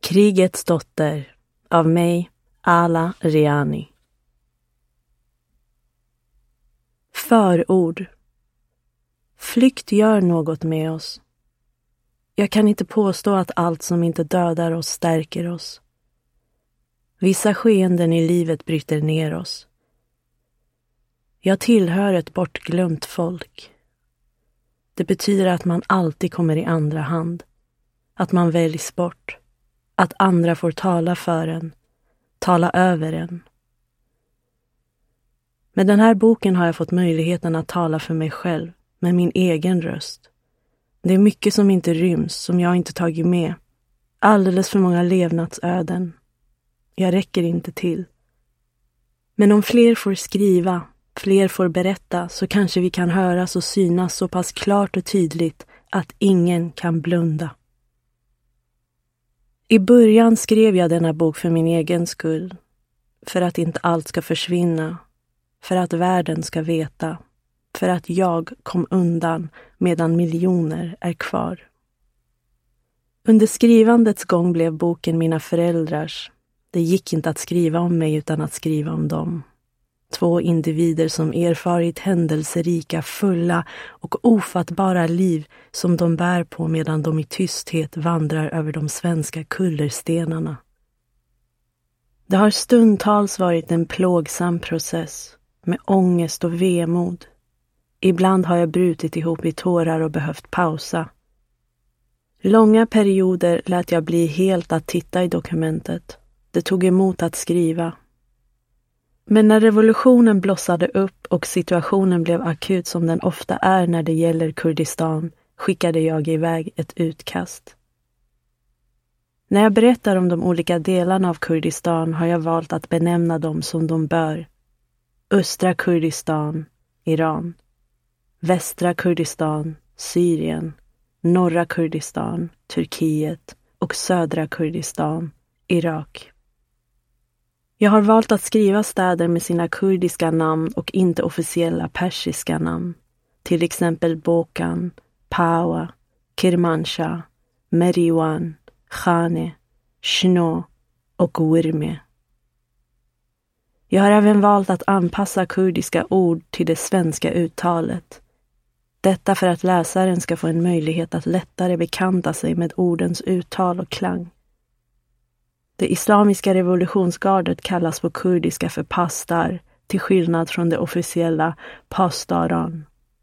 Krigets dotter av mig, Ala Riani. Förord. Flykt gör något med oss. Jag kan inte påstå att allt som inte dödar oss stärker oss. Vissa skeenden i livet bryter ner oss. Jag tillhör ett bortglömt folk. Det betyder att man alltid kommer i andra hand. Att man väljs bort. Att andra får tala för en. Tala över en. Med den här boken har jag fått möjligheten att tala för mig själv. Med min egen röst. Det är mycket som inte ryms, som jag inte tagit med. Alldeles för många levnadsöden. Jag räcker inte till. Men om fler får skriva, fler får berätta, så kanske vi kan höras och synas så pass klart och tydligt att ingen kan blunda. I början skrev jag denna bok för min egen skull. För att inte allt ska försvinna. För att världen ska veta. För att jag kom undan medan miljoner är kvar. Under skrivandets gång blev boken mina föräldrars. Det gick inte att skriva om mig utan att skriva om dem. 2 individer som erfarit händelserika, fulla och ofattbara liv som de bär på medan de i tysthet vandrar över de svenska kullerstenarna. Det har stundtals varit en plågsam process med ångest och vemod. Ibland har jag brutit ihop i tårar och behövt pausa. Långa perioder lät jag bli helt att titta i dokumentet. Det tog emot att skriva. Men när revolutionen blossade upp och situationen blev akut som den ofta är när det gäller Kurdistan, skickade jag iväg ett utkast. När jag berättar om de olika delarna av Kurdistan har jag valt att benämna dem som de bör. Östra Kurdistan, Iran. Västra Kurdistan, Syrien. Norra Kurdistan, Turkiet. Och södra Kurdistan, Irak. Jag har valt att skriva städer med sina kurdiska namn och inte officiella persiska namn. Till exempel Bokan, Pawa, Kermanshah, Meriwan, Khane, Shno och Urme. Jag har även valt att anpassa kurdiska ord till det svenska uttalet. Detta för att läsaren ska få en möjlighet att lättare bekanta sig med ordens uttal och klang. Det islamiska revolutionsgardet kallas på kurdiska för pastar, till skillnad från det officiella pastaran.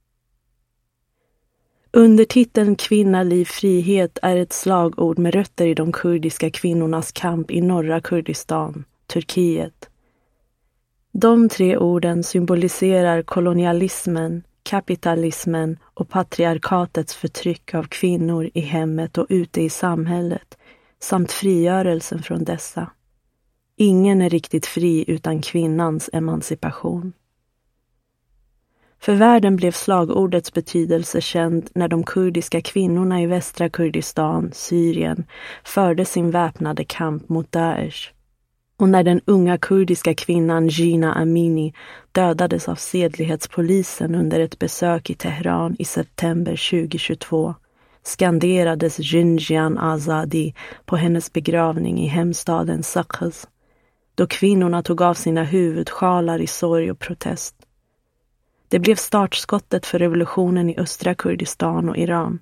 Undertiteln Kvinna, liv, frihet är ett slagord med rötter i de kurdiska kvinnornas kamp i norra Kurdistan, Turkiet. De 3 orden symboliserar kolonialismen, kapitalismen och patriarkatets förtryck av kvinnor i hemmet och ute i samhället, samt frigörelsen från dessa. Ingen är riktigt fri utan kvinnans emancipation. För världen blev slagordets betydelse känd när de kurdiska kvinnorna i västra Kurdistan, Syrien, förde sin väpnade kamp mot Daesh. Och när den unga kurdiska kvinnan Gina Amini dödades av sedlighetspolisen under ett besök i Teheran i september 2022, skanderades Jinjian Azadi på hennes begravning i hemstaden Sakız, då kvinnorna tog av sina huvudsjalar i sorg och protest. Det blev startskottet för revolutionen i östra Kurdistan och Iran.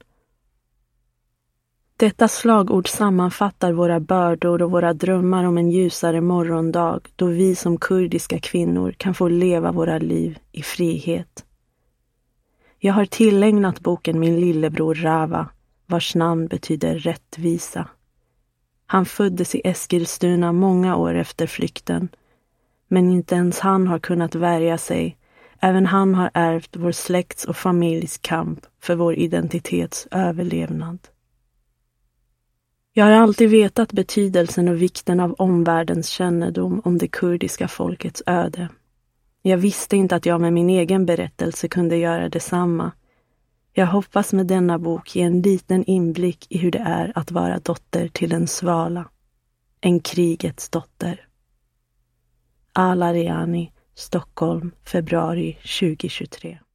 Detta slagord sammanfattar våra bördor och våra drömmar om en ljusare morgondag då vi som kurdiska kvinnor kan få leva våra liv i frihet. Jag har tillägnat boken min lillebror Rava, vars namn betyder rättvisa. Han föddes i Eskilstuna många år efter flykten, men inte ens han har kunnat värja sig. Även han har ärvt vår släkts och familjs kamp för vår identitets överlevnad. Jag har alltid vetat betydelsen och vikten av omvärldens kännedom om det kurdiska folkets öde. Jag visste inte att jag med min egen berättelse kunde göra detsamma. Jag hoppas med denna bok ge en liten inblick i hur det är att vara dotter till en svala. En krigets dotter. Ala Riani, Stockholm, februari 2023.